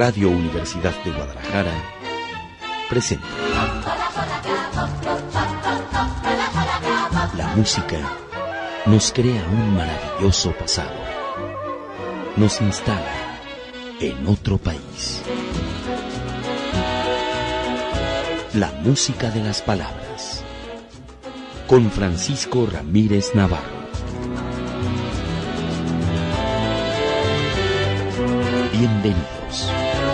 Radio Universidad de Guadalajara presenta. La música nos crea un maravilloso pasado. Nos instala en otro país. La música de las palabras. Con Francisco Ramírez Navarro. Bienvenidos.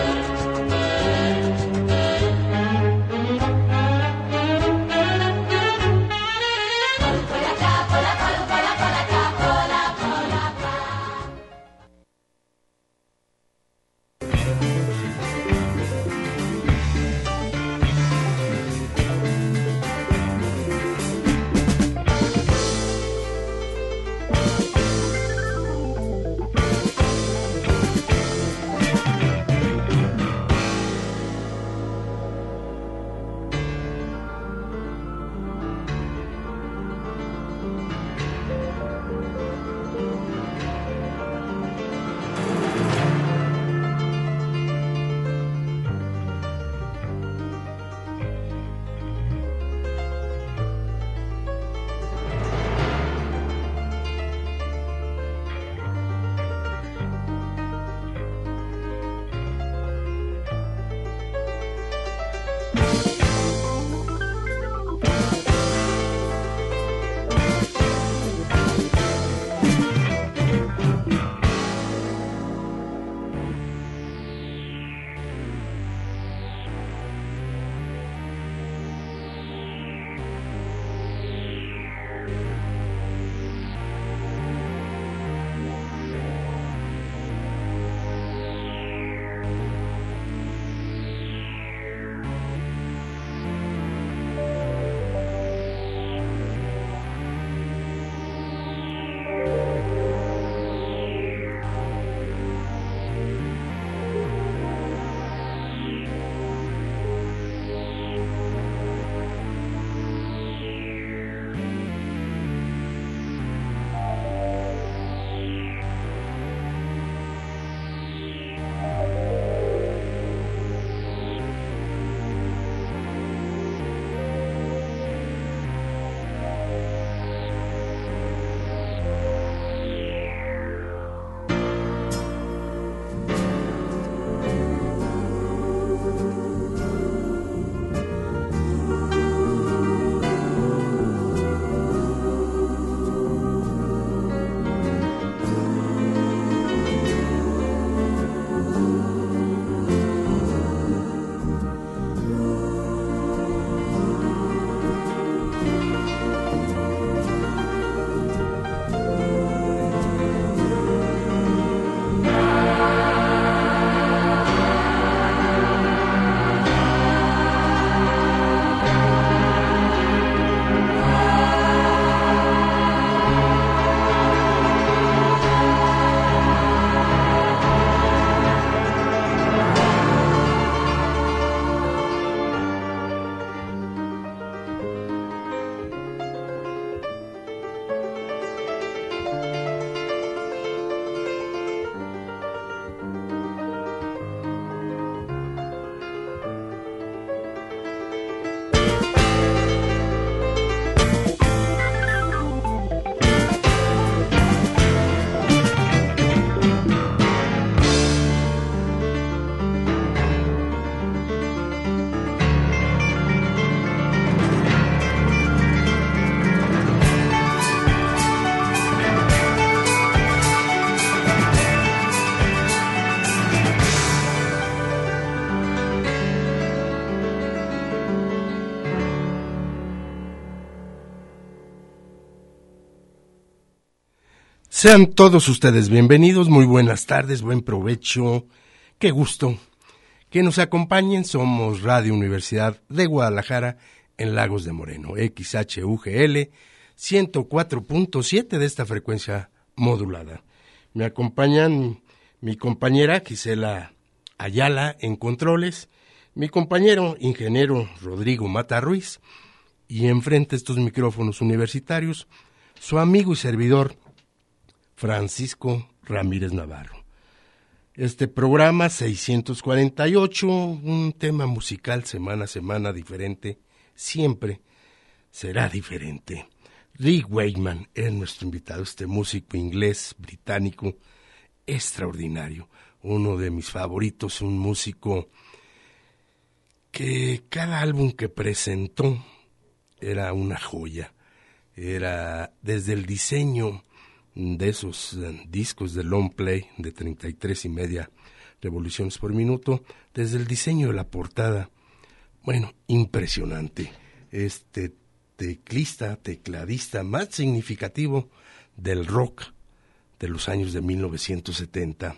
Sean todos ustedes bienvenidos, muy buenas tardes, buen provecho, qué gusto que nos acompañen. Somos Radio Universidad de Guadalajara en Lagos de Moreno, XHUGL 104.7 de esta frecuencia modulada. Me acompañan mi compañera Gisela Ayala en controles, mi compañero ingeniero Rodrigo Mata Ruiz y enfrente estos micrófonos universitarios, su amigo y servidor Francisco Ramírez Navarro. Este programa 648, un tema musical semana a semana diferente, siempre será diferente. Rick Wakeman es nuestro invitado, este músico inglés, británico, extraordinario, uno de mis favoritos, un músico que cada álbum que presentó era una joya, era desde el diseño de esos discos de long play de 33 y media revoluciones por minuto, desde el diseño de la portada, bueno, impresionante. Este tecladista más significativo del rock de los años de 1970,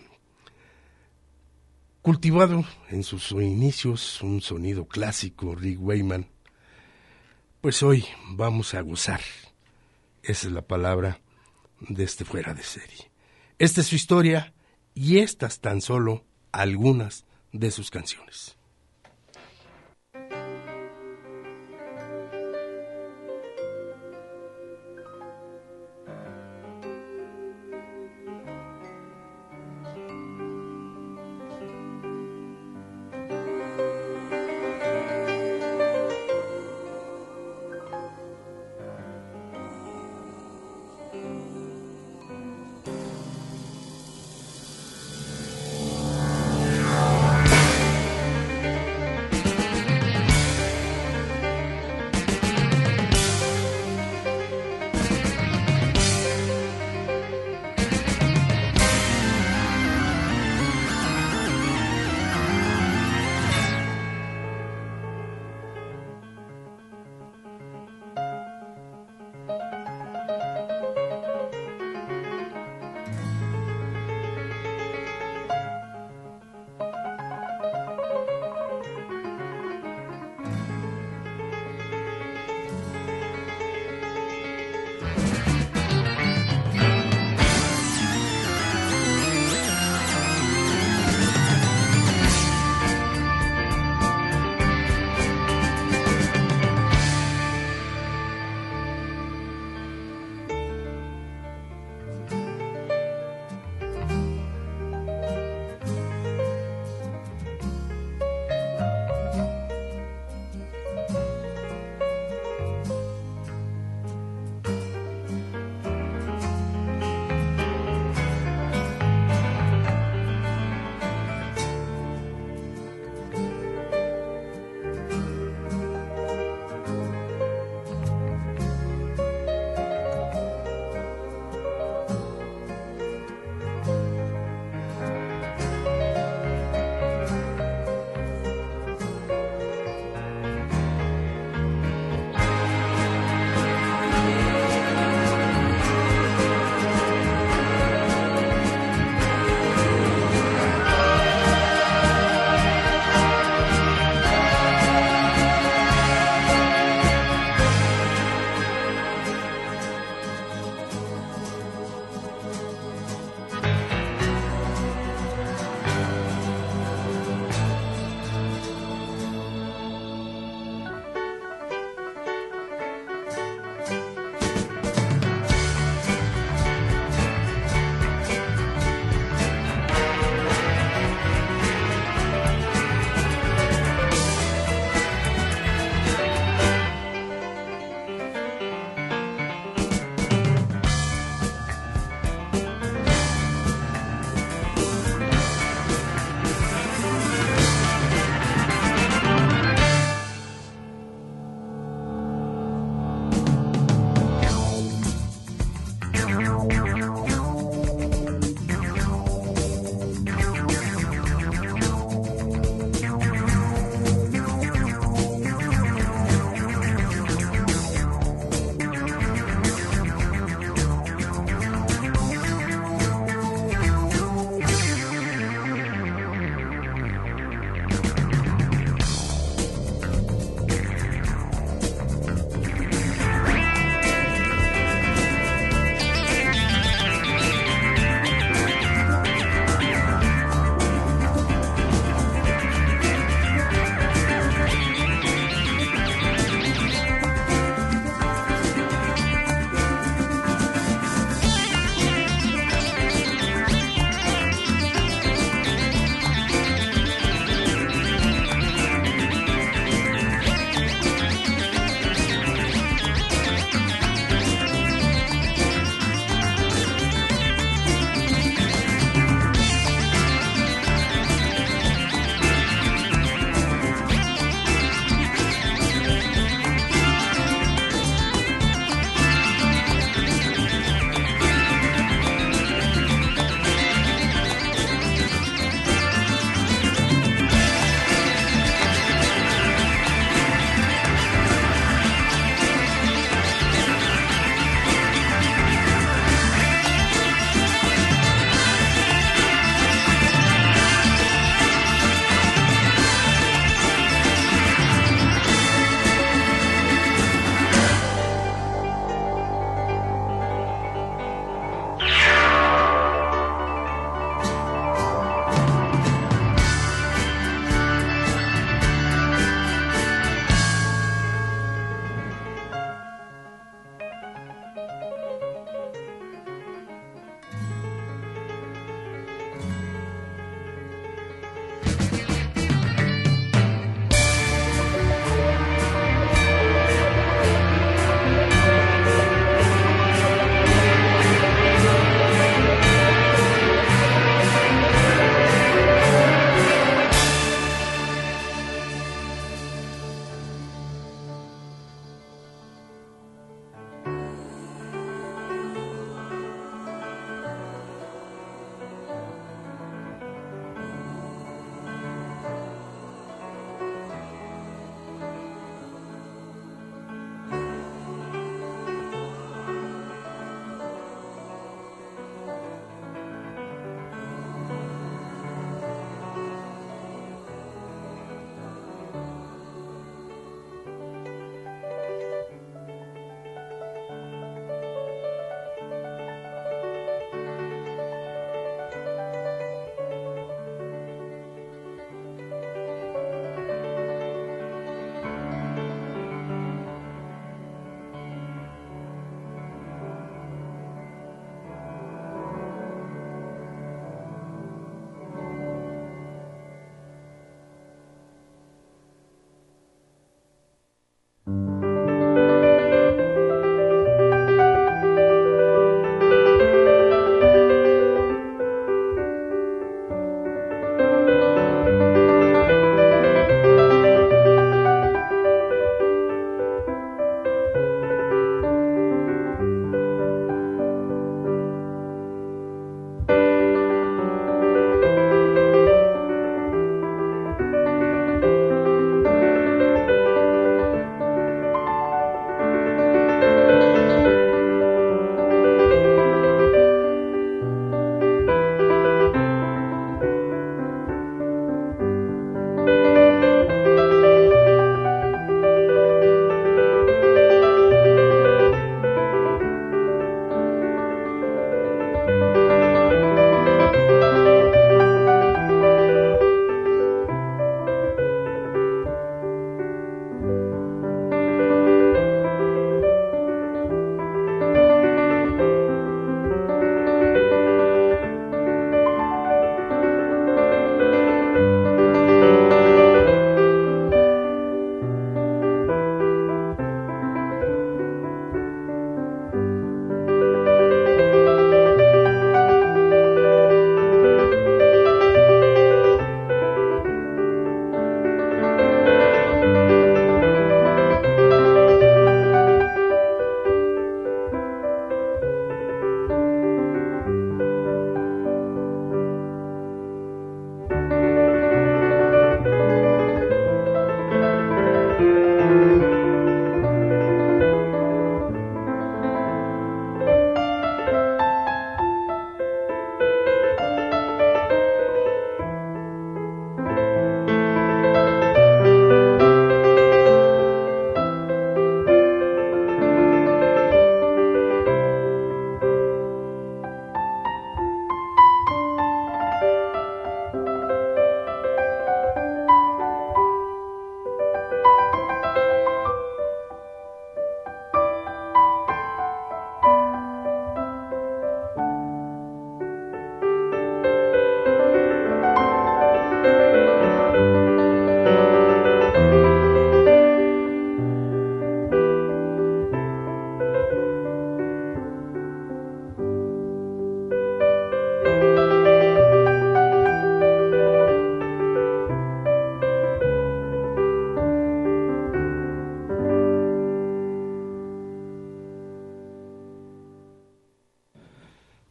cultivado en sus inicios un sonido clásico, Rick Wakeman, pues hoy vamos a gozar, esa es la palabra, de este fuera de serie. Esta es su historia y estas tan solo algunas de sus canciones.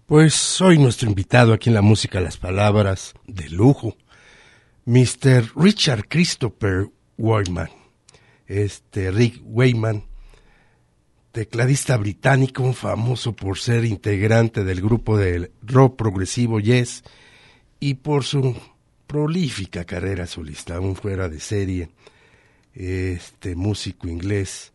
Pues hoy nuestro invitado aquí en la música, las palabras de lujo, Mr. Richard Christopher Wayman. Rick Wayman, tecladista británico, famoso por ser integrante del grupo de rock progresivo Yes y por su prolífica carrera solista, aún fuera de serie. Músico inglés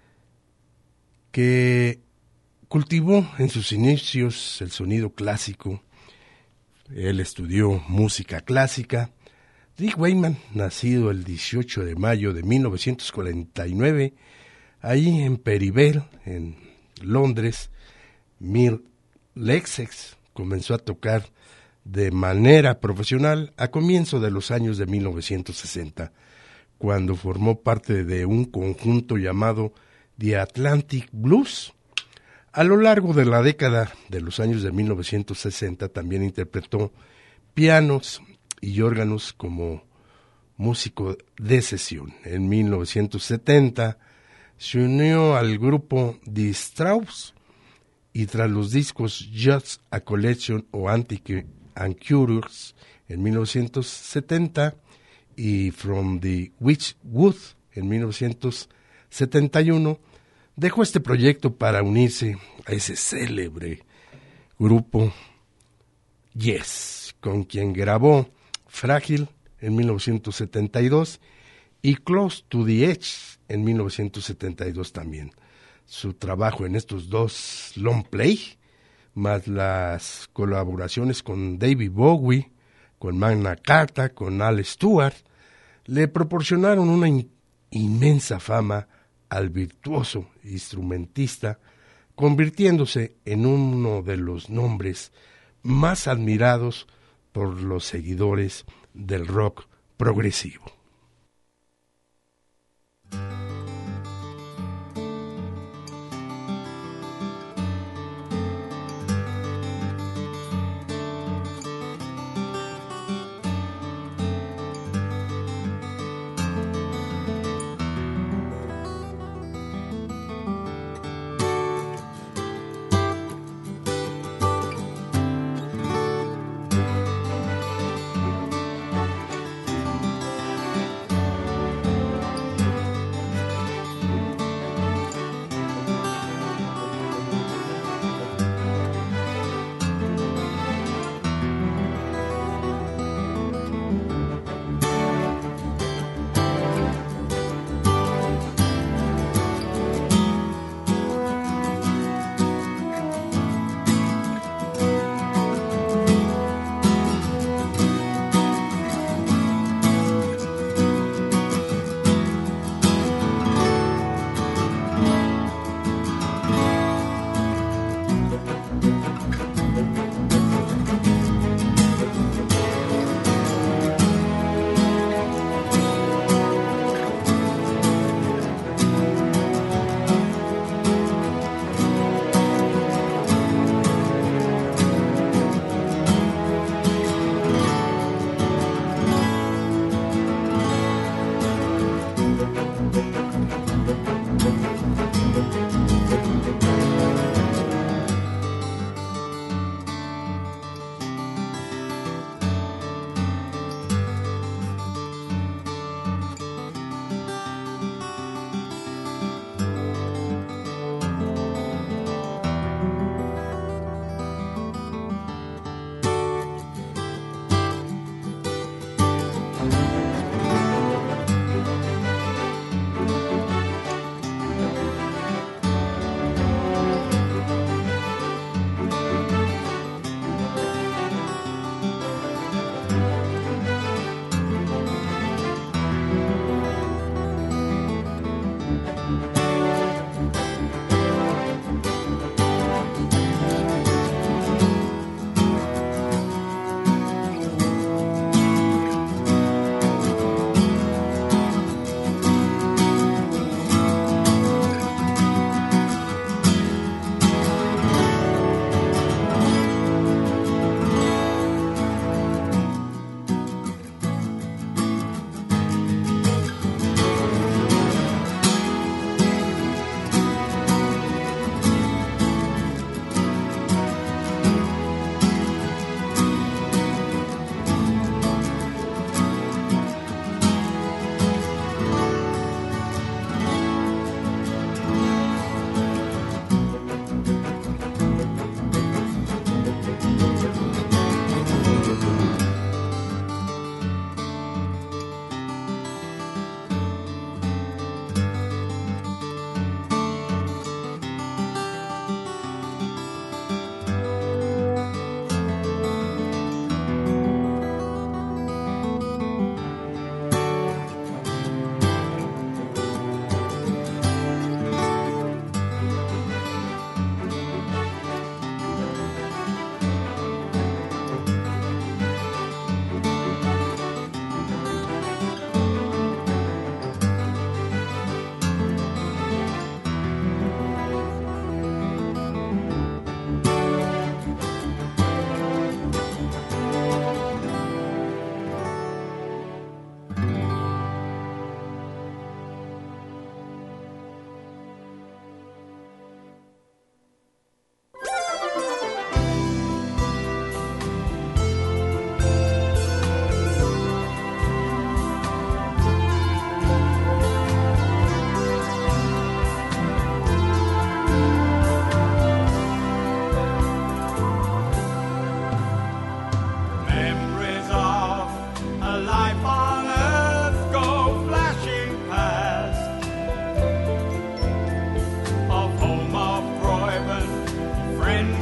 que cultivó en sus inicios el sonido clásico. Él estudió música clásica. Rick Wayman, nacido el 18 de mayo de 1949, ahí en Perivale, en Londres, Middlesex, comenzó a tocar de manera profesional a comienzos de los años de 1960, cuando formó parte de un conjunto llamado The Atlantic Blues. A lo largo de la década de los años de 1960 también interpretó pianos y órganos como músico de sesión. En 1970 se unió al grupo The Strauss y tras los discos Just a Collection o Antique and Curious en 1970 y From the Witchwood en 1971, dejó este proyecto para unirse a ese célebre grupo Yes, con quien grabó Frágil en 1972 y Close to the Edge en 1972 también. Su trabajo en estos dos long play, más las colaboraciones con David Bowie, con Magna Carta, con Al Stewart, le proporcionaron una inmensa fama al virtuoso instrumentista, convirtiéndose en uno de los nombres más admirados por los seguidores del rock progresivo.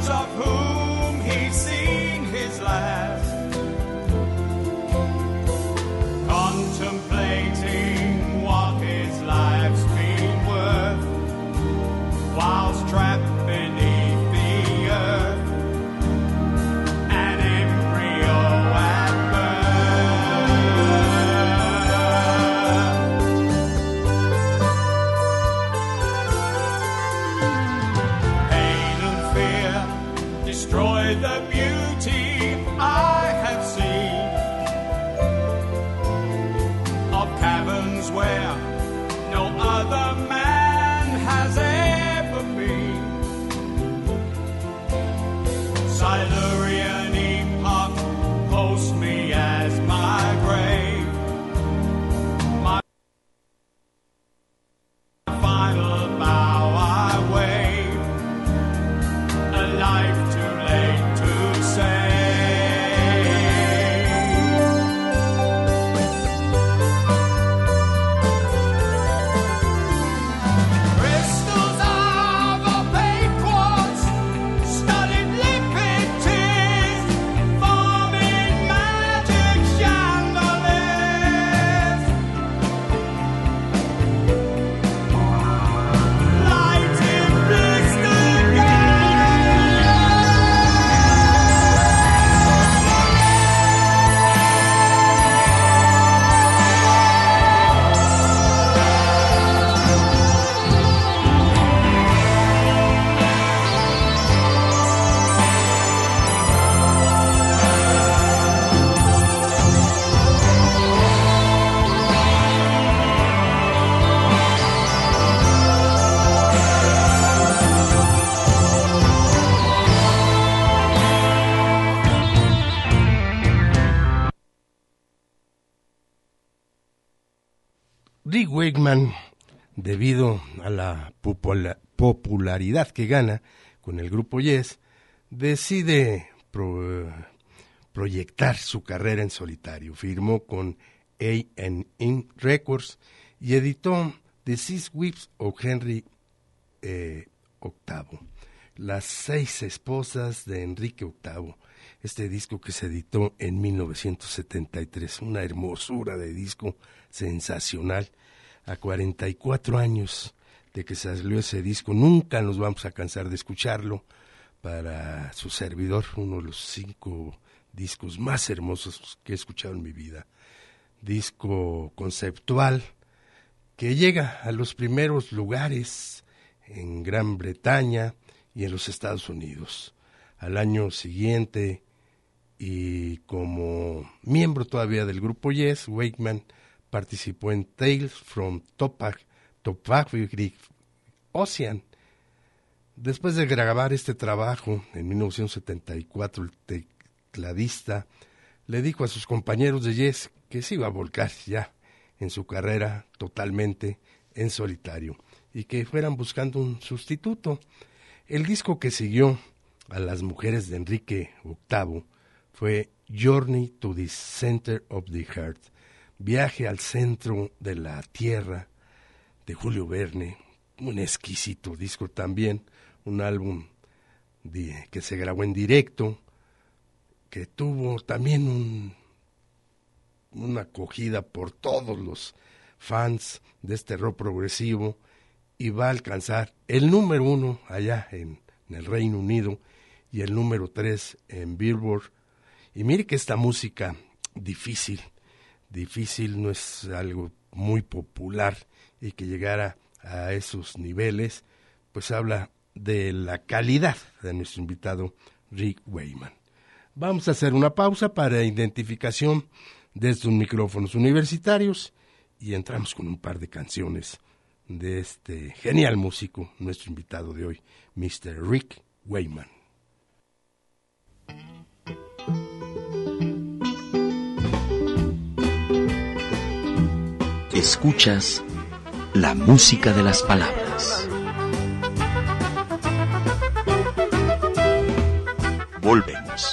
of whom he's seen his last, contemplating what his life's been worth, whilst trapped beneath the earth, an embryo at birth. Pain and fear destroy the beauty I have seen of caverns where no other man has ever been. Silurian epoch posts me as my grave, my final bow I wave, a life too late to save. Crystals of opaque quartz, studded liquid tears, forming magic chandeliers. Light in blistered Rick Wakeman, debido a la popularidad que gana con el grupo Yes, decide proyectar su carrera en solitario. Firmó con A&M Records y editó The Six Wives of Henry VIII, Las 6 esposas de Enrique VIII. Este disco que se editó en 1973, una hermosura de disco sensacional. A 44 años de que salió ese disco, nunca nos vamos a cansar de escucharlo. Para su servidor, uno de los 5 discos más hermosos que he escuchado en mi vida. Disco conceptual que llega a los primeros lugares en Gran Bretaña y en los Estados Unidos. Al año siguiente, y como miembro todavía del grupo Yes, Wakeman participó en Tales from Topographic Ocean. Después de grabar este trabajo en 1974, el tecladista le dijo a sus compañeros de Yes que se iba a volcar ya en su carrera totalmente en solitario y que fueran buscando un sustituto. El disco que siguió a las mujeres de Enrique VIII fue Journey to the Center of the Heart, Viaje al centro de la tierra, de Julio Verne. Un exquisito disco también, un álbum que se grabó en directo, que tuvo también una acogida por todos los fans de este rock progresivo y va a alcanzar el número 1 allá en el Reino Unido y el número 3 en Billboard. Y mire que esta música difícil no es algo muy popular, y que llegara a esos niveles, pues habla de la calidad de nuestro invitado Rick Wakeman. Vamos a hacer una pausa para identificación de estos micrófonos universitarios y entramos con un par de canciones de este genial músico, nuestro invitado de hoy, Mr. Rick Wakeman. Escuchas la música de las palabras. Volvemos.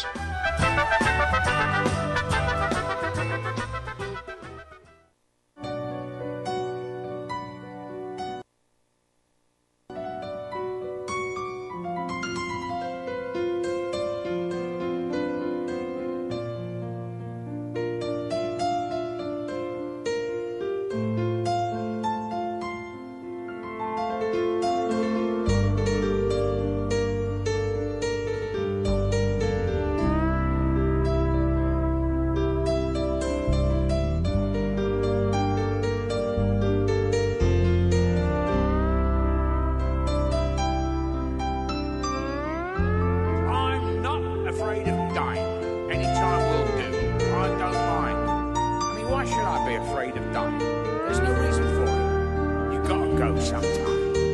afraid of dying. There's no reason for it. You gotta go sometime.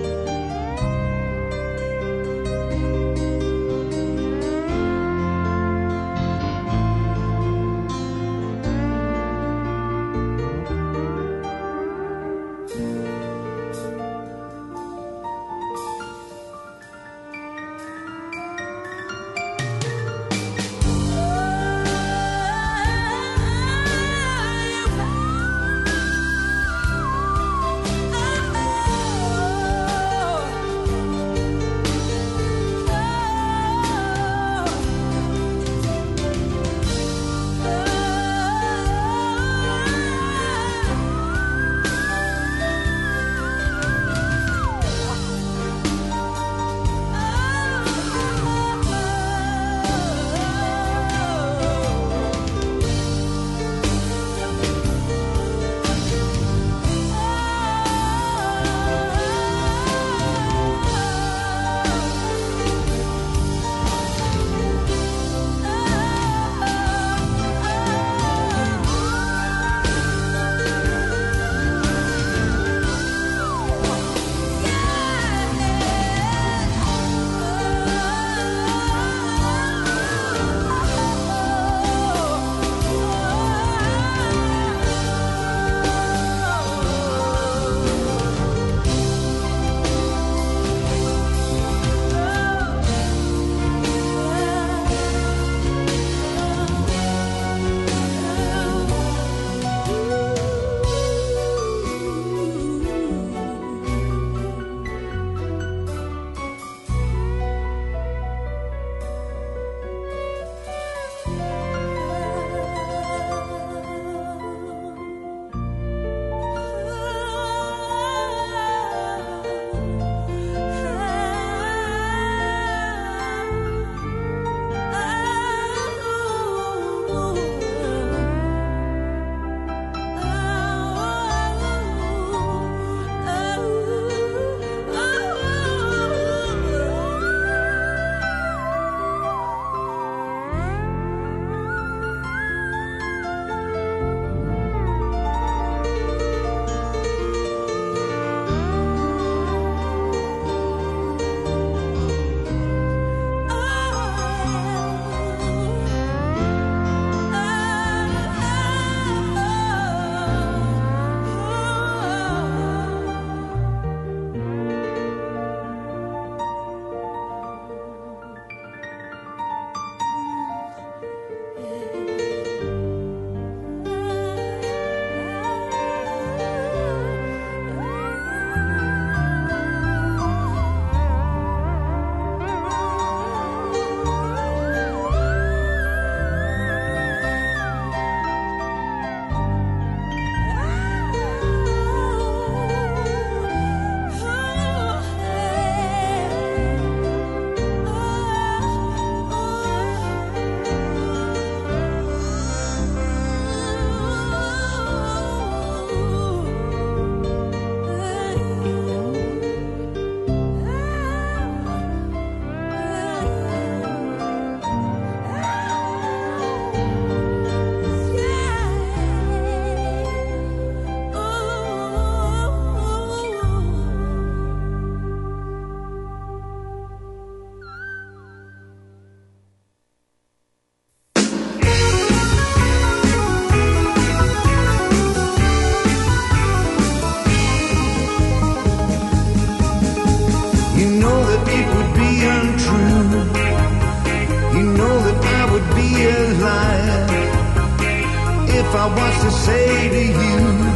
if I was to say to you,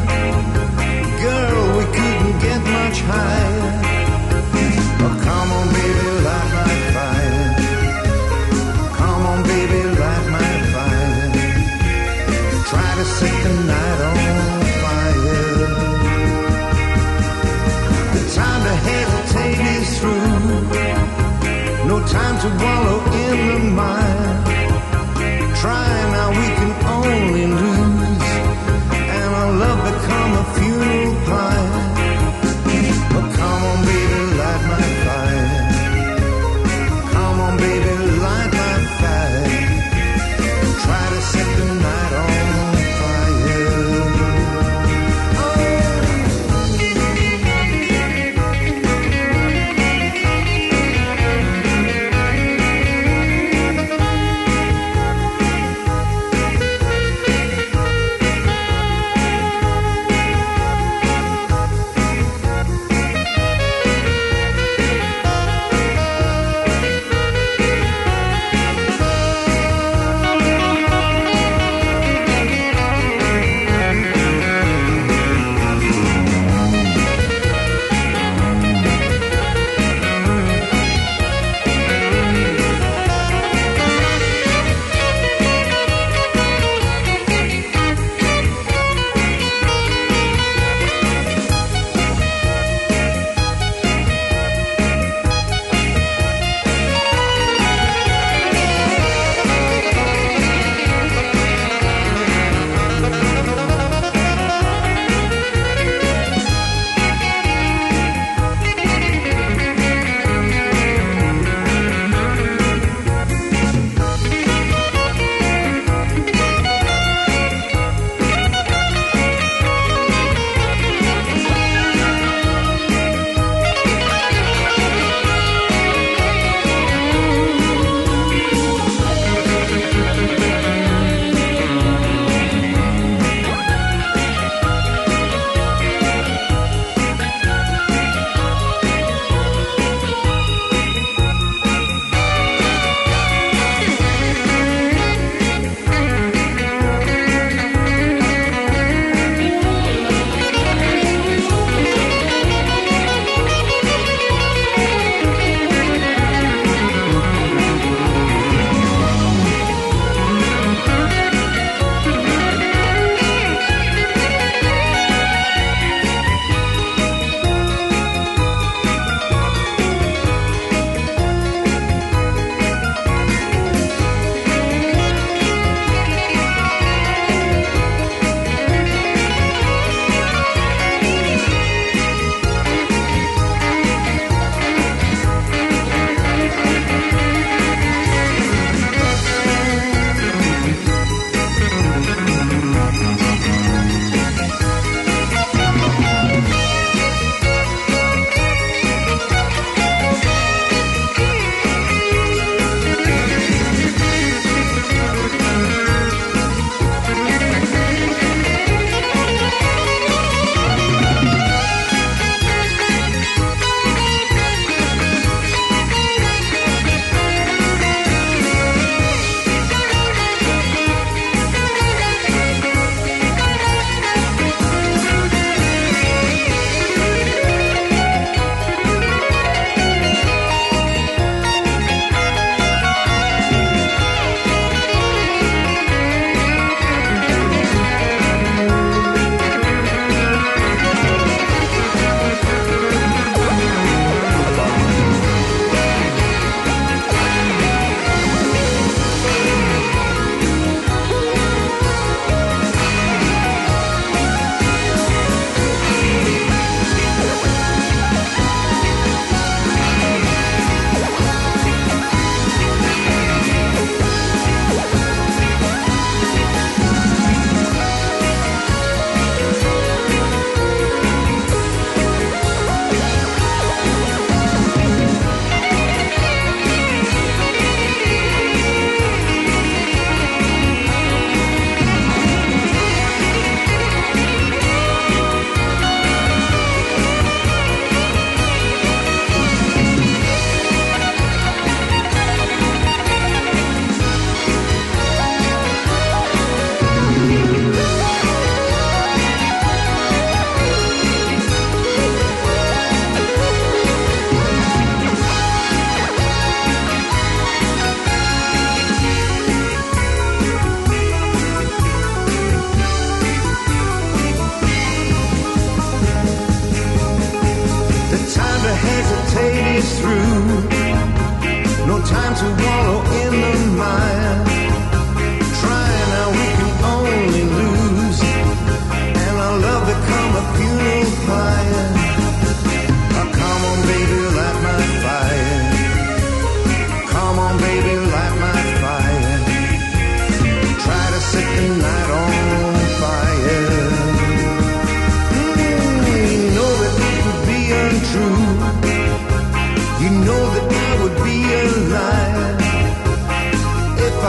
girl, we couldn't get much higher. Oh, come on, baby, light my fire. Come on, baby, light my fire. Try to set the night on fire. The time to hesitate is through. No time to wallow in the mire. Try now, we can only lose, and our love become a funeral pyre. Oh, come on, baby, light my fire.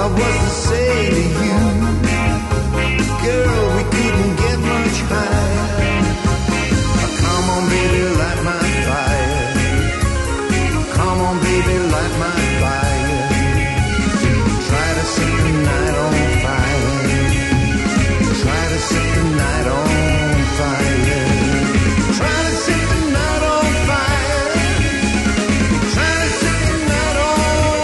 I was to say to you, girl, we couldn't get much higher. Come on, baby, light my fire. Come on, baby, light my fire. Try to set the night on fire. Try to set the night on fire. Try to set the night on fire. Try to set the night on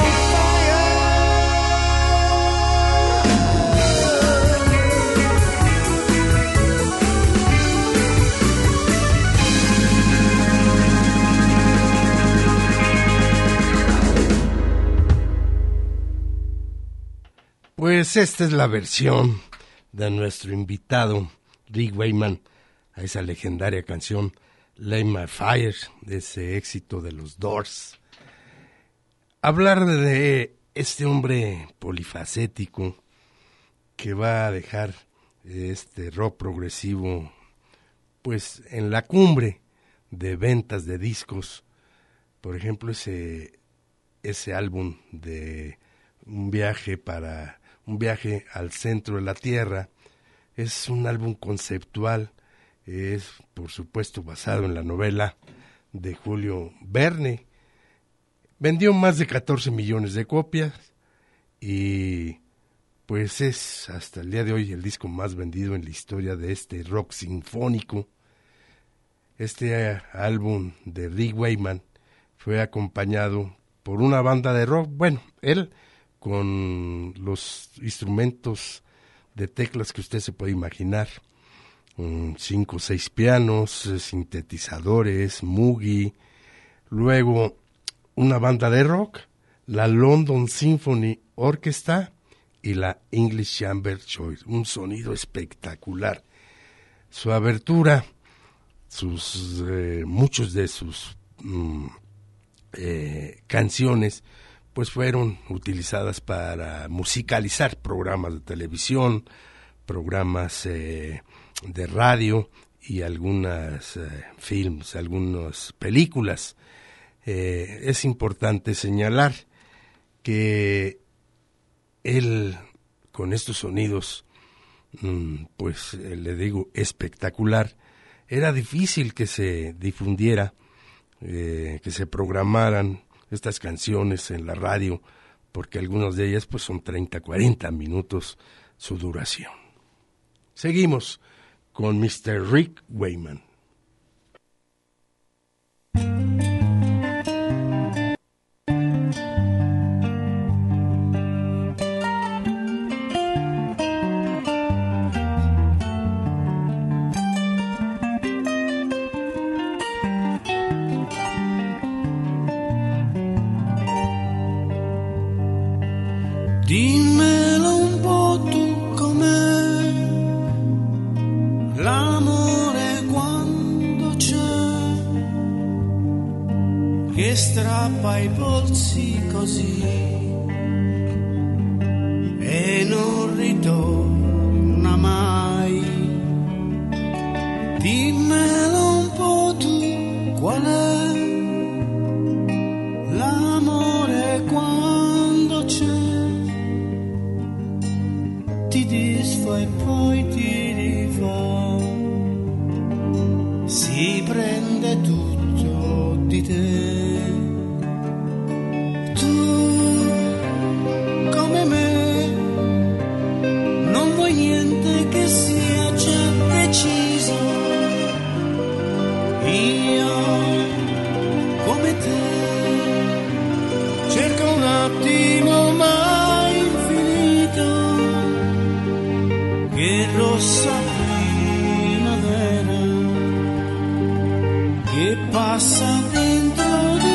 Pues esta es la versión de nuestro invitado Rick Wakeman a esa legendaria canción Light My Fire, de ese éxito de los Doors. Hablar de este hombre polifacético que va a dejar este rock progresivo pues en la cumbre de ventas de discos. Por ejemplo, ese álbum de un viaje al centro de la Tierra es un álbum conceptual, es por supuesto basado en la novela de Julio Verne. Vendió más de 14 millones de copias y pues es hasta el día de hoy el disco más vendido en la historia de este rock sinfónico. Este álbum de Rick Wakeman fue acompañado por una banda de rock, bueno, él con los instrumentos de teclas que usted se puede imaginar, 5 o 6 pianos, sintetizadores, Moogie, luego una banda de rock, la London Symphony Orchestra y la English Chamber Choir, un sonido espectacular. Su abertura, muchos de sus canciones pues fueron utilizadas para musicalizar programas de televisión, programas de radio y algunas films, algunas películas. Es importante señalar que él, con estos sonidos, pues le digo, espectacular, era difícil que se difundiera, que se programaran estas canciones en la radio, porque algunas de ellas pues son 30, 40 minutos su duración. Seguimos con Mr. Rick Wakeman. Dimmelo un po' tu com'è l'amore quando c'è, che strappa i polsi così e non ritorna mai. Dimmelo un po' tu qual è l'amore quando c'è, ti disfa e poi ti rifà, si prende tutto di te. Tu, come me, non vuoi niente che sia già deciso. Io, come te, cerco un attimo ma infinito, che rossa primavera che passa dentro di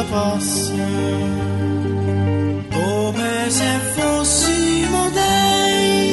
vita passa come se fossimo dei.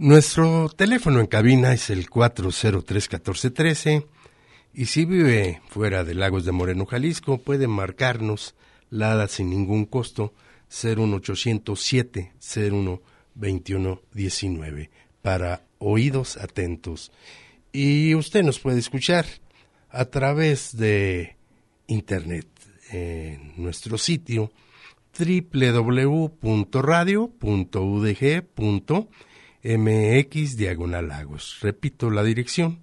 Nuestro teléfono en cabina es el 403-1413 y si vive fuera de Lagos de Moreno, Jalisco, puede marcarnos la sin ningún costo 01807-012119 para oídos atentos. Y usted nos puede escuchar a través de internet en nuestro sitio www.radio.udg.mx/Lagos. Repito la dirección,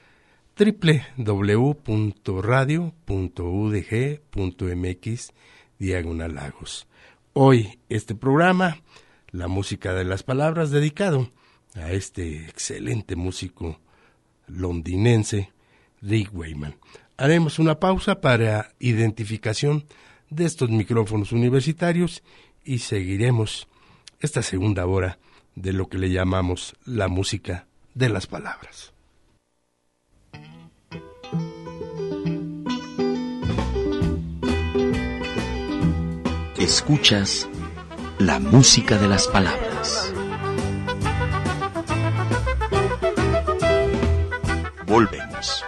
www.radio.udg.mx/Lagos. Hoy este programa, La Música de las Palabras, dedicado a este excelente músico londinense, Rick Wakeman. Haremos una pausa para identificación de estos micrófonos universitarios y seguiremos esta segunda hora de lo que le llamamos la música de las palabras. Escuchas la música de las palabras. Volvemos.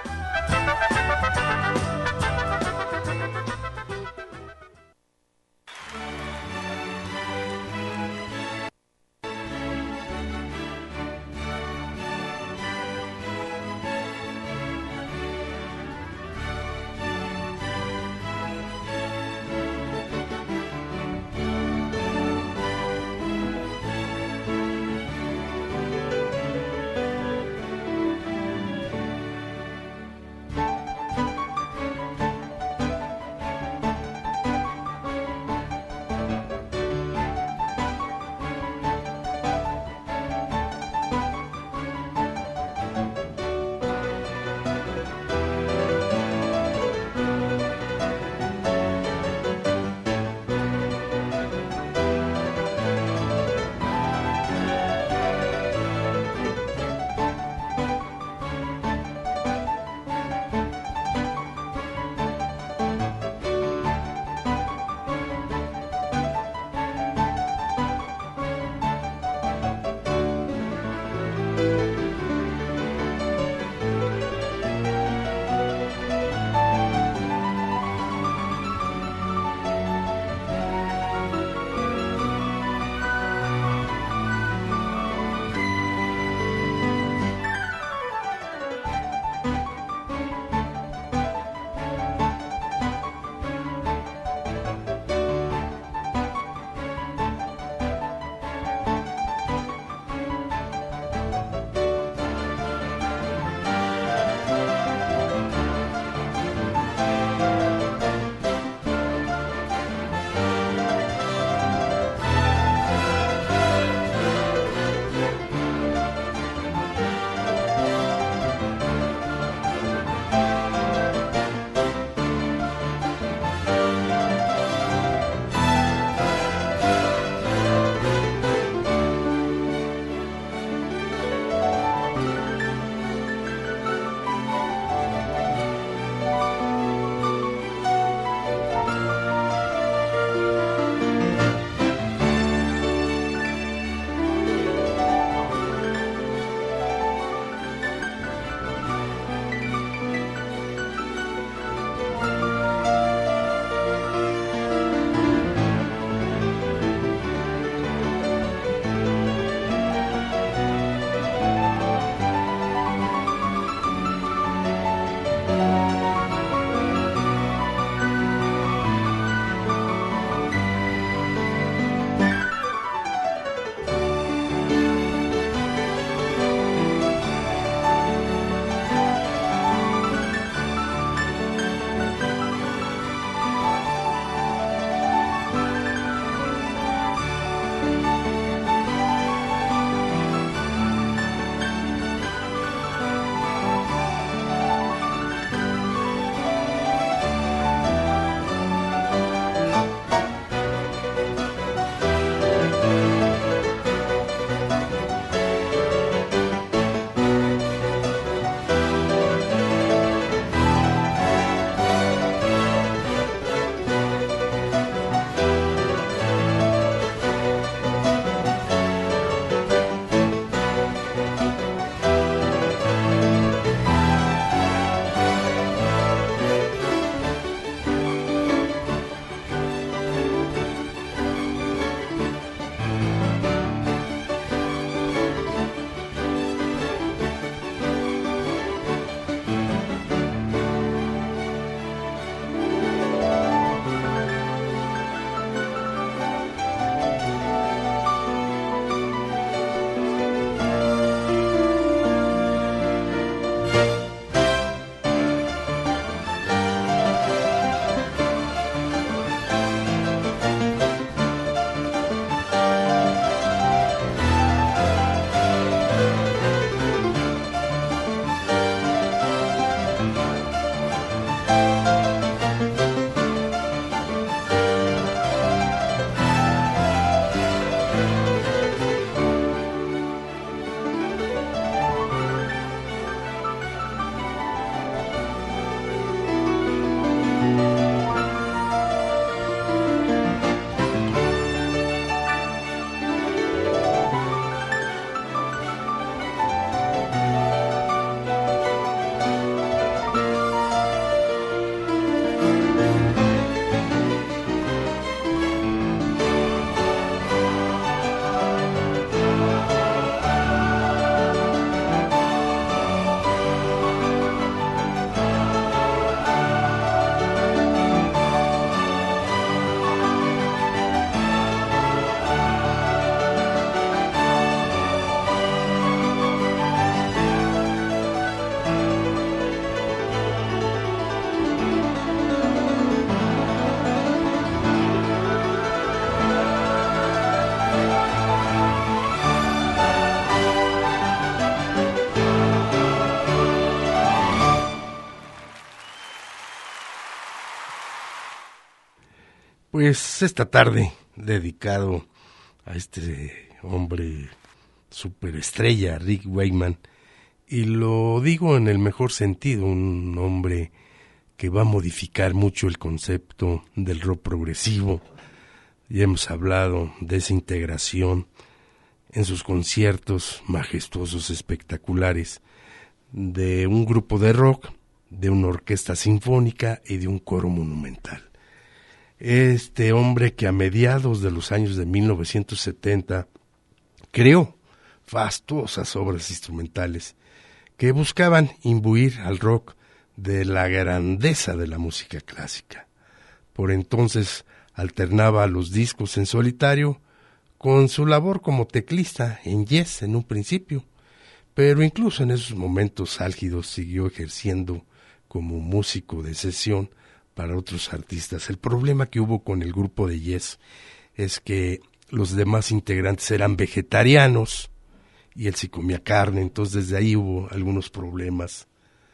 Pues esta tarde, dedicado a este hombre superestrella, Rick Wakeman, y lo digo en el mejor sentido, un hombre que va a modificar mucho el concepto del rock progresivo. Ya hemos hablado de esa integración en sus conciertos majestuosos, espectaculares, de un grupo de rock, de una orquesta sinfónica y de un coro monumental. Este hombre que a mediados de los años de 1970 creó fastuosas obras instrumentales que buscaban imbuir al rock de la grandeza de la música clásica. Por entonces alternaba los discos en solitario con su labor como teclista en Yes en un principio, pero incluso en esos momentos álgidos siguió ejerciendo como músico de sesión para otros artistas. El problema que hubo con el grupo de Yes es que los demás integrantes eran vegetarianos y él sí comía carne, entonces desde ahí hubo algunos problemas.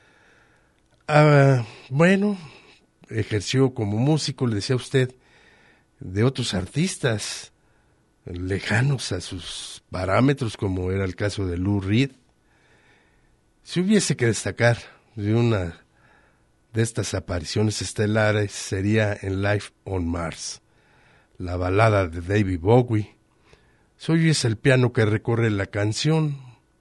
Bueno, ejerció como músico, le decía a usted, de otros artistas lejanos a sus parámetros, como era el caso de Lou Reed. Si hubiese que destacar de una de estas apariciones estelares, sería en Life on Mars, la balada de David Bowie. Se oye el piano que recorre la canción,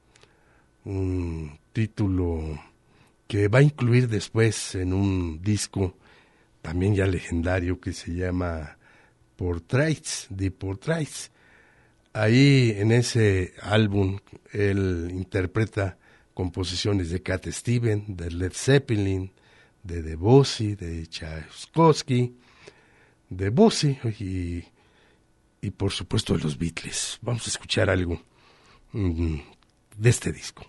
un título que va a incluir después en un disco también ya legendario que se llama Portraits, The Portraits. Ahí en ese álbum él interpreta composiciones de Cat Stevens, de Led Zeppelin, de Debussy, de Tchaikovsky, de Bussy y por supuesto de los Beatles. Vamos a escuchar algo de este disco.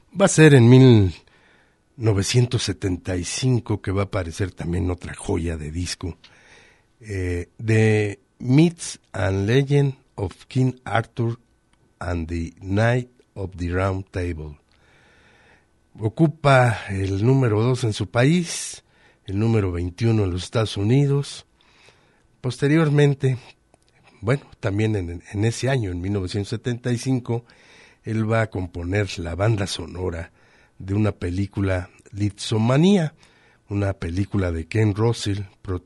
Va a ser en 1975 que va a aparecer también otra joya de disco, The Myths and Legend of King Arthur and the Knight of the Round Table. Ocupa el número 2 en su país, el número 21 en los Estados Unidos. Posteriormente, bueno, también en ese año, en 1975, él va a componer la banda sonora de una película, Litzomanía, una película de Ken Russell,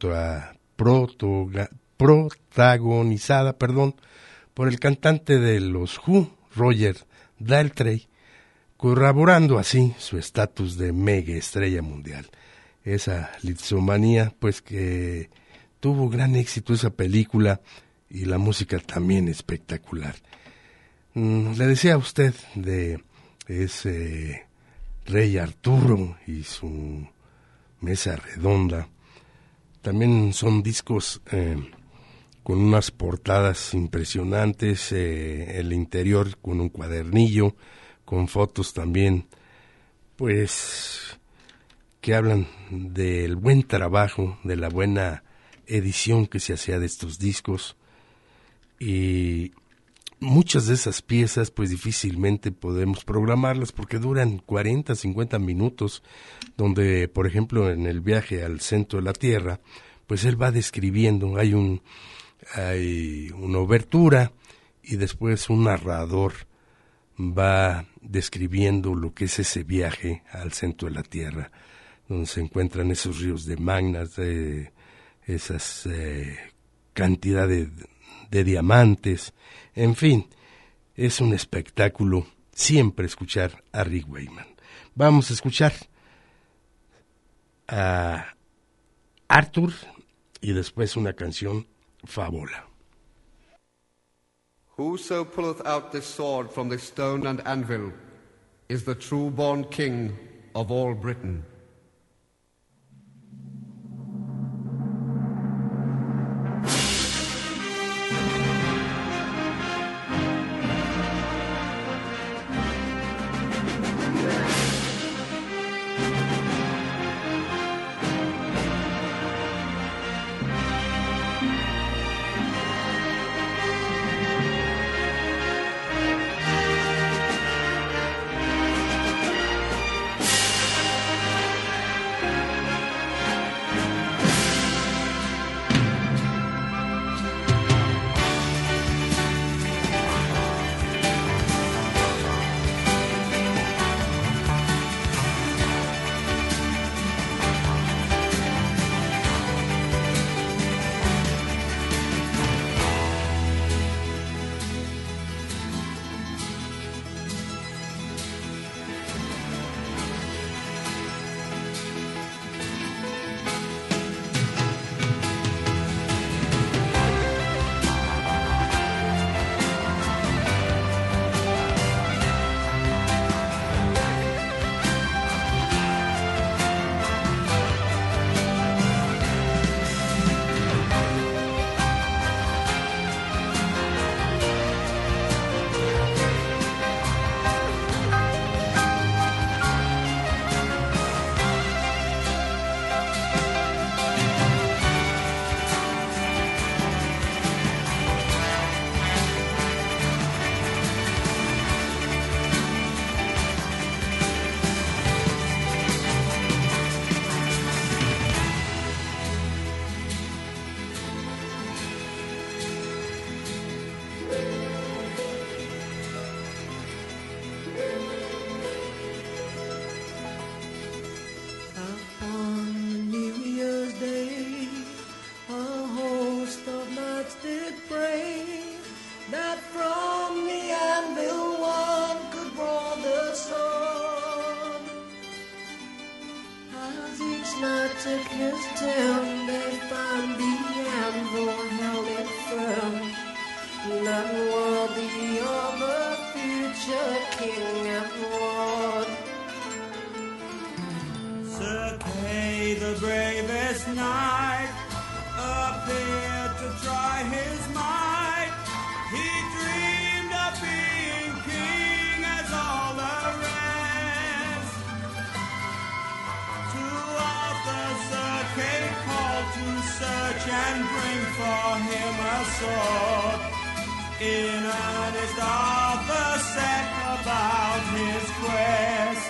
protagonizada por el cantante de los Who, Roger Daltrey, corroborando así su estatus de mega estrella mundial. Esa Litzomanía, pues que tuvo gran éxito esa película y la música también espectacular. Le decía a usted de ese Rey Arturo y su mesa redonda. También son discos con unas portadas impresionantes, el interior con un cuadernillo, con fotos también, pues, que hablan del buen trabajo, de la buena edición que se hacía de estos discos. Y muchas de esas piezas, pues, difícilmente podemos programarlas porque duran 40, 50 minutos, donde, por ejemplo, en el viaje al centro de la Tierra, pues él va describiendo, hay una obertura y después un narrador va describiendo lo que es ese viaje al centro de la Tierra, donde se encuentran esos ríos de magnas, esas cantidad de diamantes, en fin, es un espectáculo siempre escuchar a Rick Wakeman. Vamos a escuchar a Arthur y después una canción, Fábula. Whoso pulleth out this sword from the stone and anvil is the true-born king of all Britain. took his turn, they found the anvil held it firm, not worthy of a future king and lord. Sir Kay, the bravest knight, appeared to try his might. He dreamed of being king as all the rest. him a sword. In earnest Arthur set about his quest.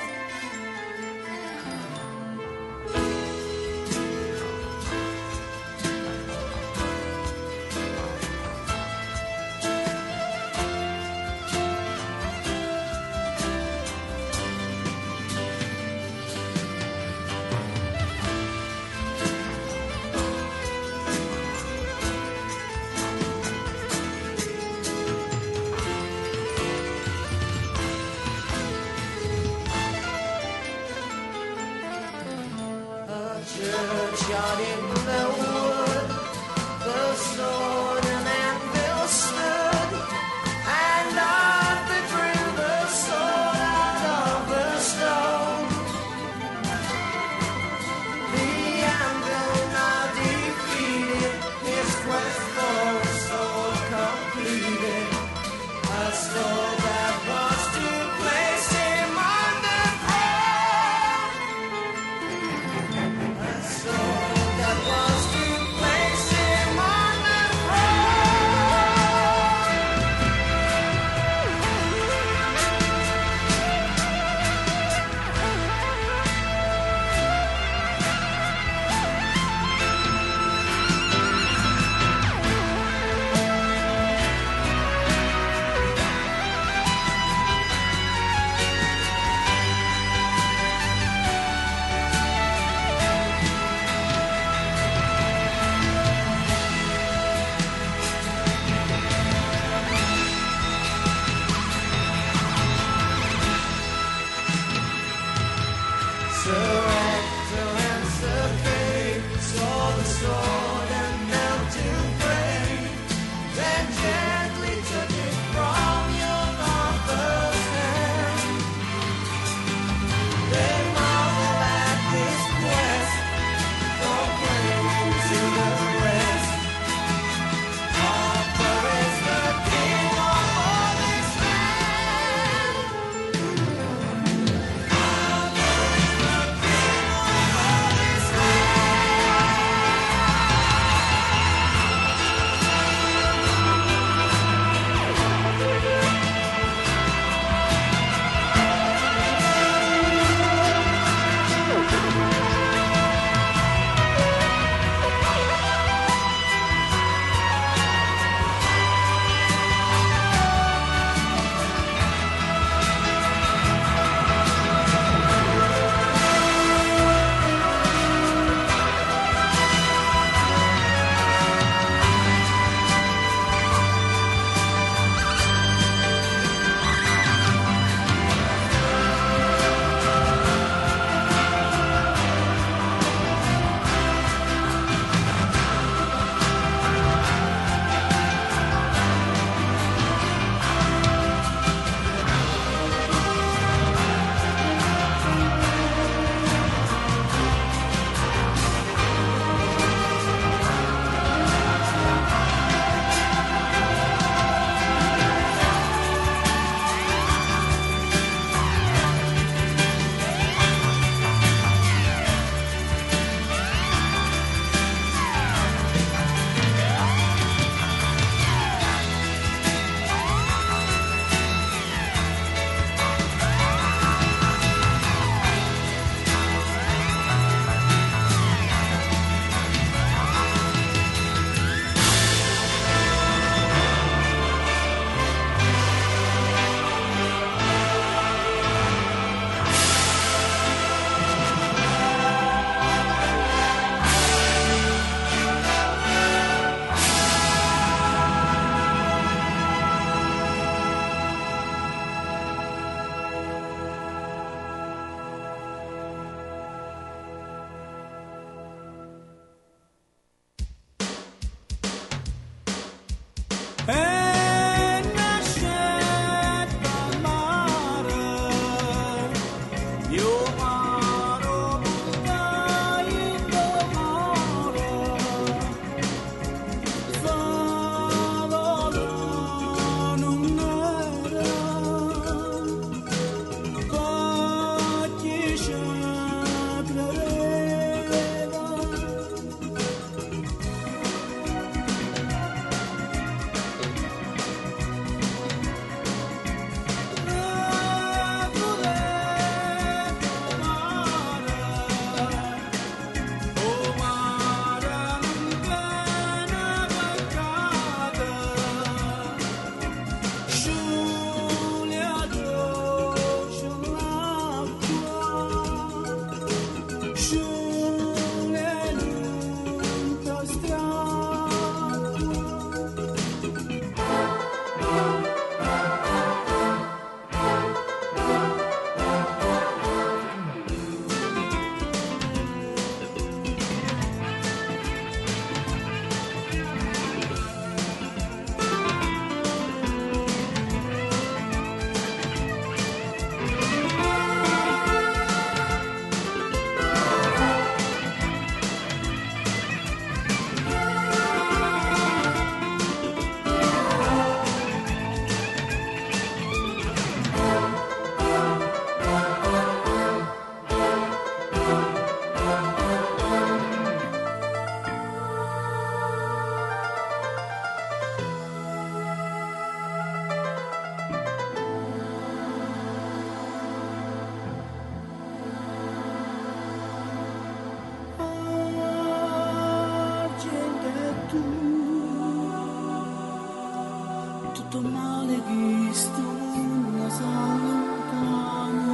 un male visto non sa lontano.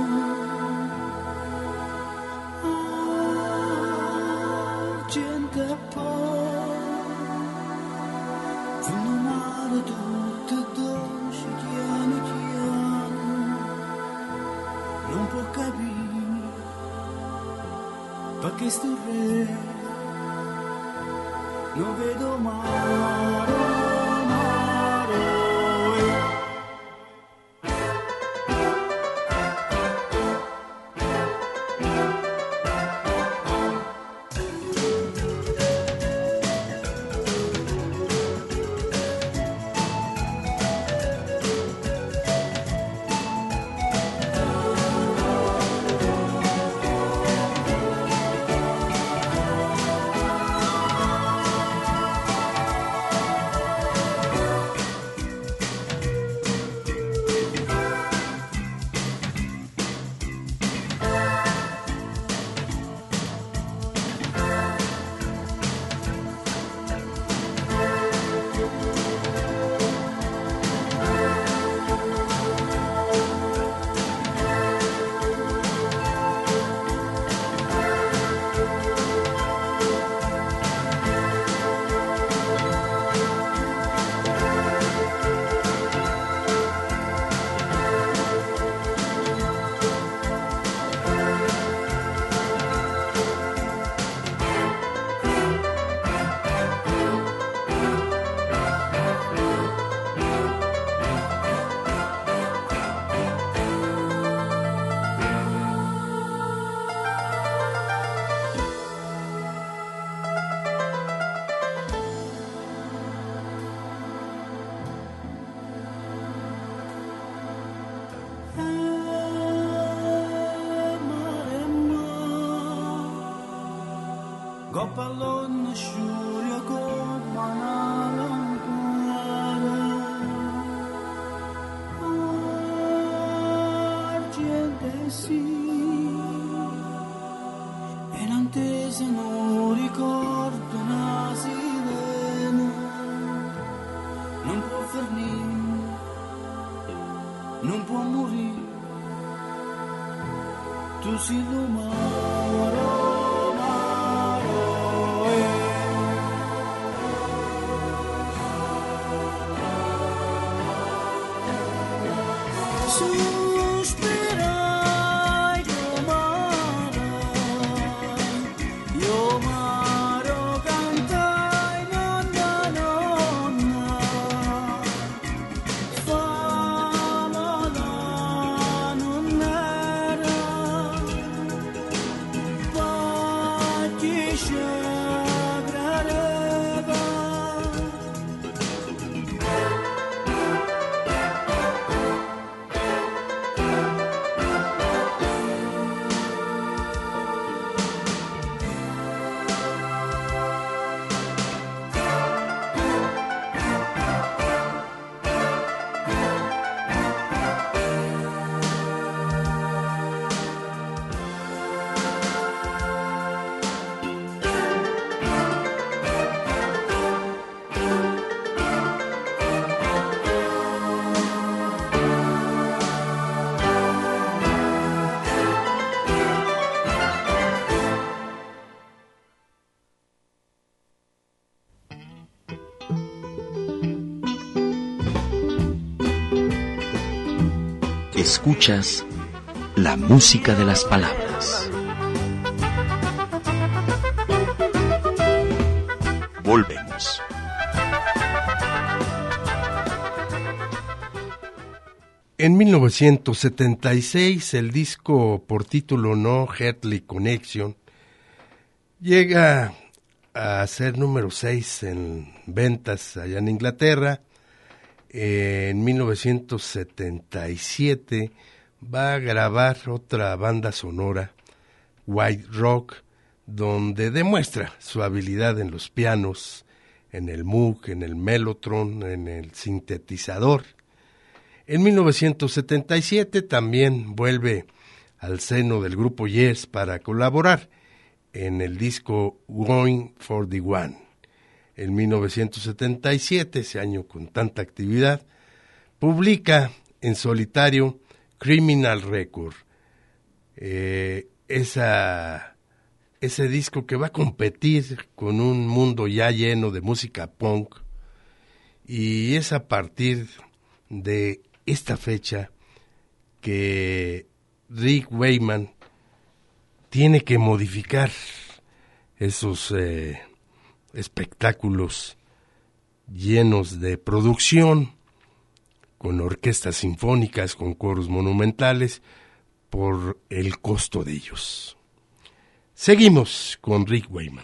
Gente poi fanno male tutte dolci piano piano, non può capire perché sto re non vedo mare. Pallone sciuria come una lampada, argente sì, e l'antesa non ricorda una sirena, non può fermare, non può morire, tu sei l'umano. Sospirai io maro cantai nonna nonna, fama non era, pacchi sciagrareva. Escuchas la música de las palabras. Volvemos. En 1976, el disco por título No Earthly Connection llega a ser número 6 en ventas allá en Inglaterra. En 1977 va a grabar otra banda sonora, White Rock, donde demuestra su habilidad en los pianos, en el Moog, en el Mellotron, en el sintetizador. En 1977 también vuelve al seno del grupo Yes para colaborar en el disco Going for the One. En 1977, ese año con tanta actividad, publica en solitario Criminal Record, ese disco que va a competir con un mundo ya lleno de música punk, y es a partir de esta fecha que Rick Wakeman tiene que modificar esos espectáculos llenos de producción, con orquestas sinfónicas, con coros monumentales, por el costo de ellos. Seguimos con Rick Wakeman.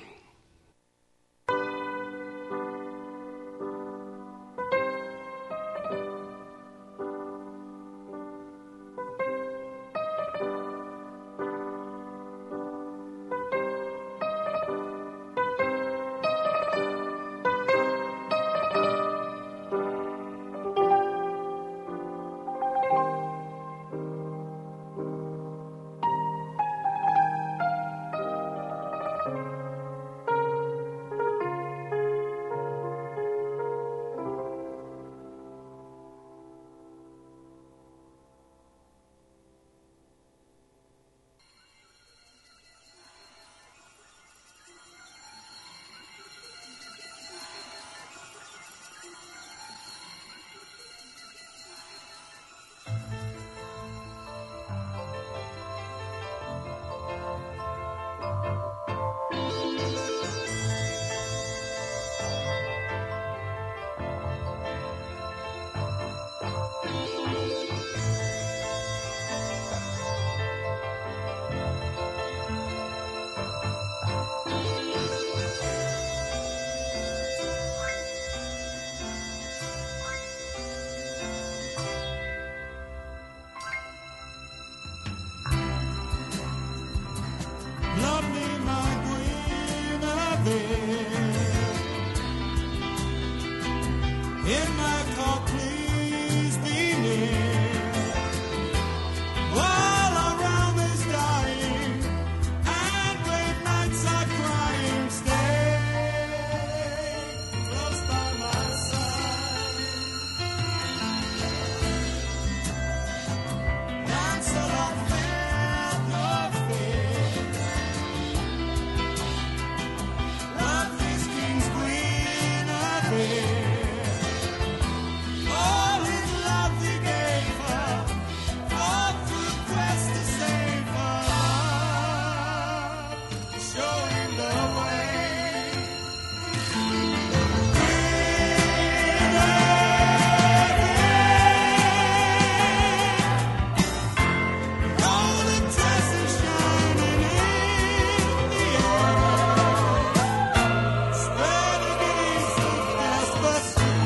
Love me, my Guinevere. In my call, please be near. All around is dying, and great nights are crying. Stay close by my side. Lancelot felt your fear. Love is King's Guinevere. All his love he gave her, all through quest to save her, showing the way. Golden tresses shining in the air, spread against the Jasper sea.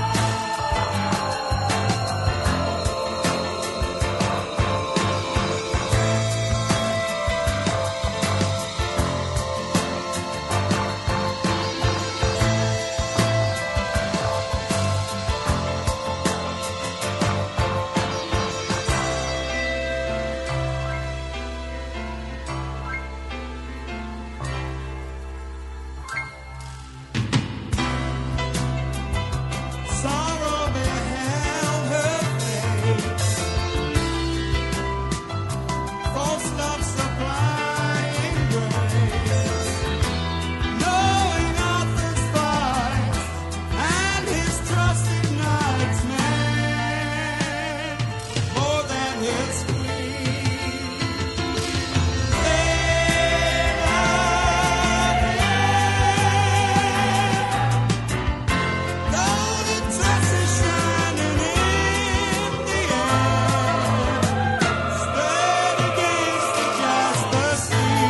Sorrow beheld her face, false love supplying grace, knowing Arthur's fight, and his trust ignites man more than his queen. They love golden tresses shining in the air, spread against the Jasper sea.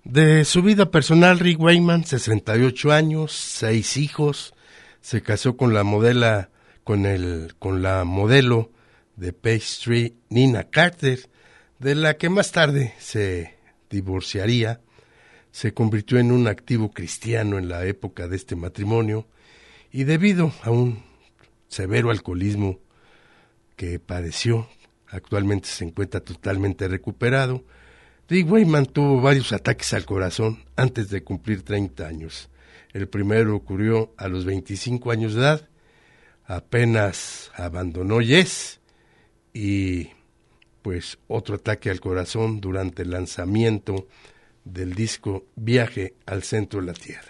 De su vida personal, Rick Wakeman, 68 años, 6 hijos, se casó con la modelo de Pastry, Nina Carter, de la que más tarde se divorciaría. Se convirtió en un activo cristiano en la época de este matrimonio y debido a un severo alcoholismo que padeció, actualmente se encuentra totalmente recuperado. Rick Wakeman tuvo varios ataques al corazón antes de cumplir 30 años. El primero ocurrió a los 25 años de edad, apenas abandonó Yes, y pues otro ataque al corazón durante el lanzamiento del disco Viaje al Centro de la Tierra.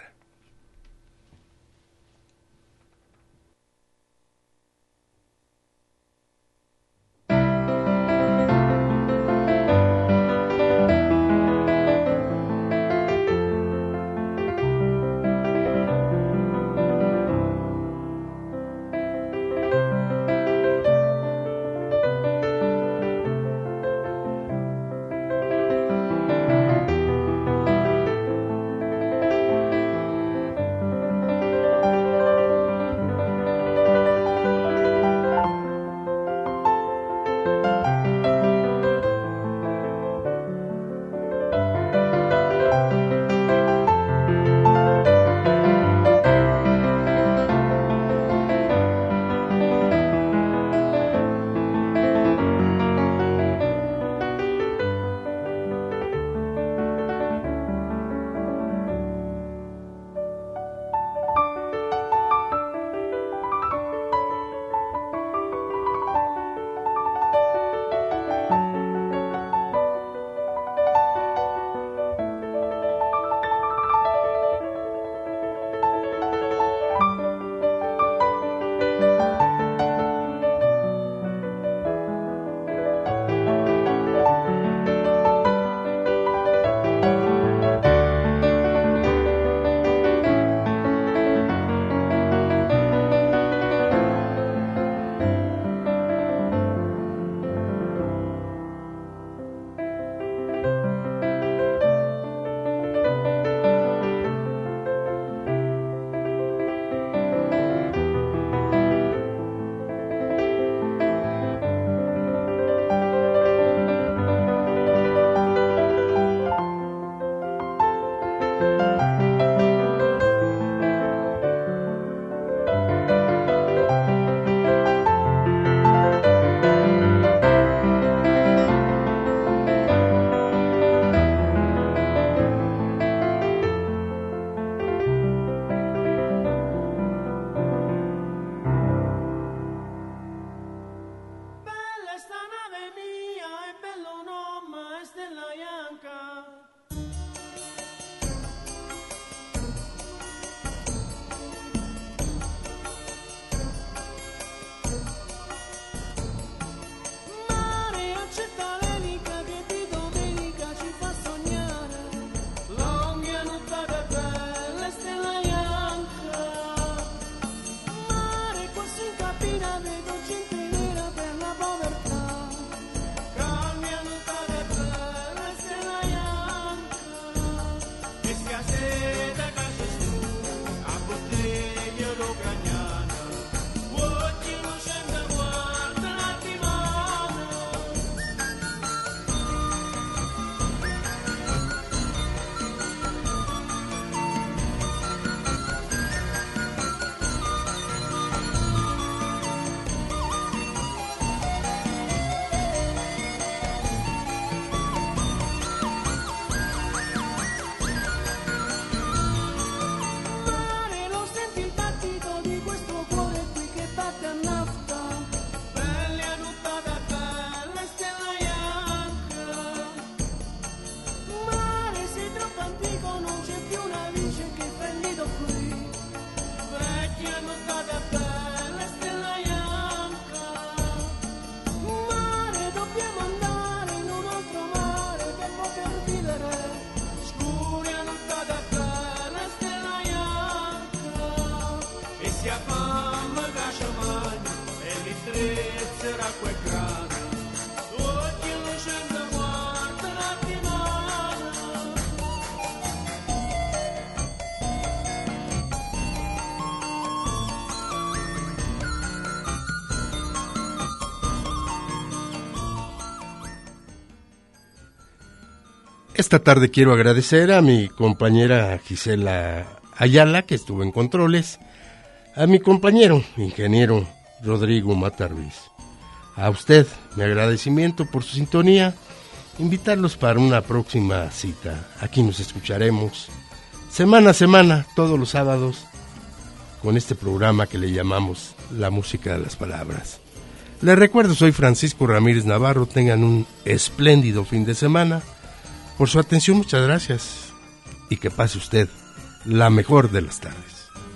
Esta tarde quiero agradecer a mi compañera Gisela Ayala, que estuvo en controles, a mi compañero, ingeniero Rodrigo Mata Ruiz. A usted, mi agradecimiento por su sintonía, invitarlos para una próxima cita. Aquí nos escucharemos semana a semana, todos los sábados, con este programa que le llamamos La Música de las Palabras. Les recuerdo, soy Francisco Ramírez Navarro, tengan un espléndido fin de semana. Por su atención, muchas gracias, y que pase usted la mejor de las tardes.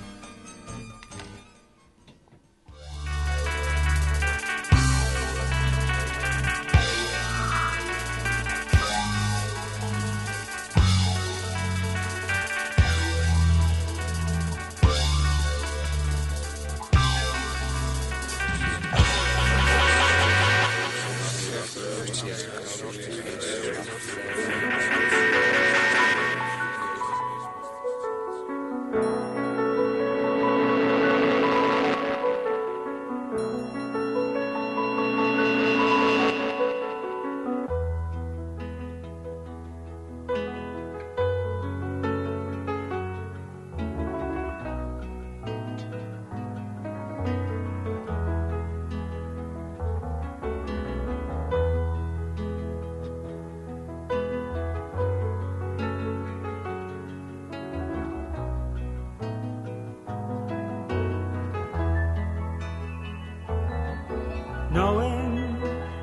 Knowing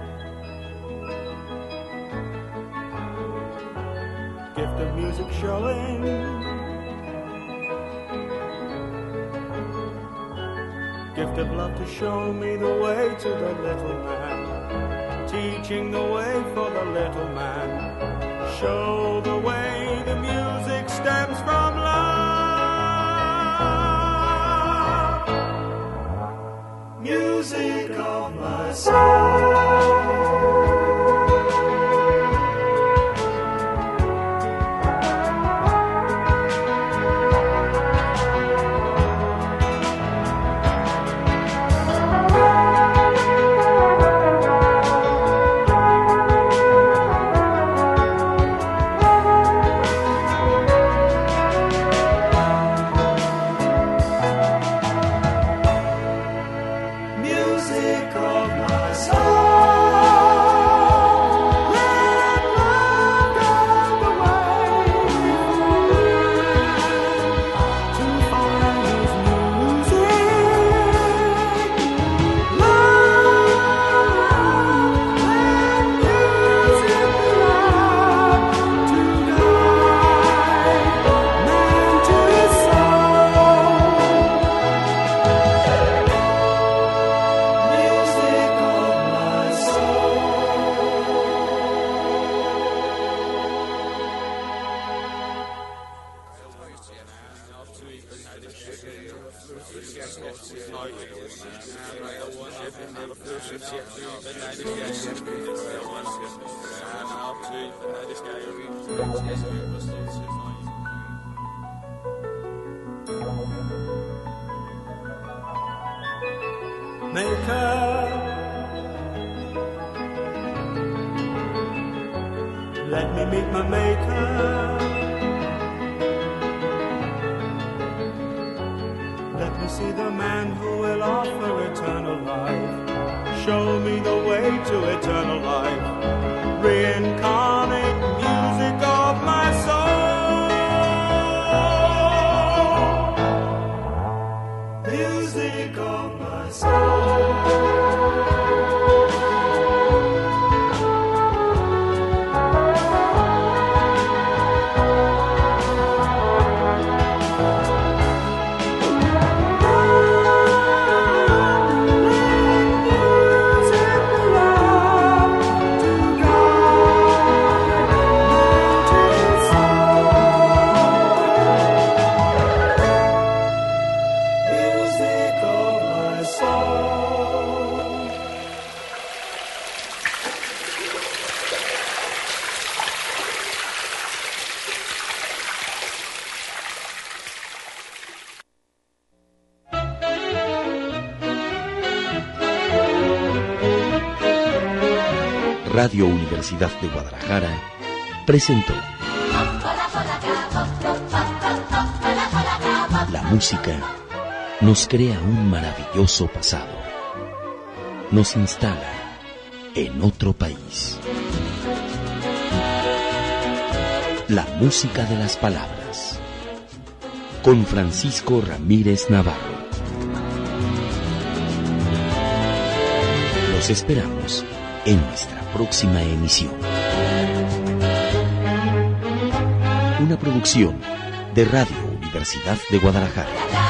gift of music showing gift of love to show me the way to the little man, teaching the way for the little man, show the way the music stems from love, music of my soul. Let me meet my maker. Let me see the man who will offer eternal life. Show me the way to eternal life. Reincarnate music of my soul. Music of my soul. Radio Universidad de Guadalajara presentó La música nos crea un maravilloso pasado, nos instala en otro país. La música de las palabras, con Francisco Ramírez Navarro. Los esperamos en nuestra próxima emisión. Una producción de Radio Universidad de Guadalajara.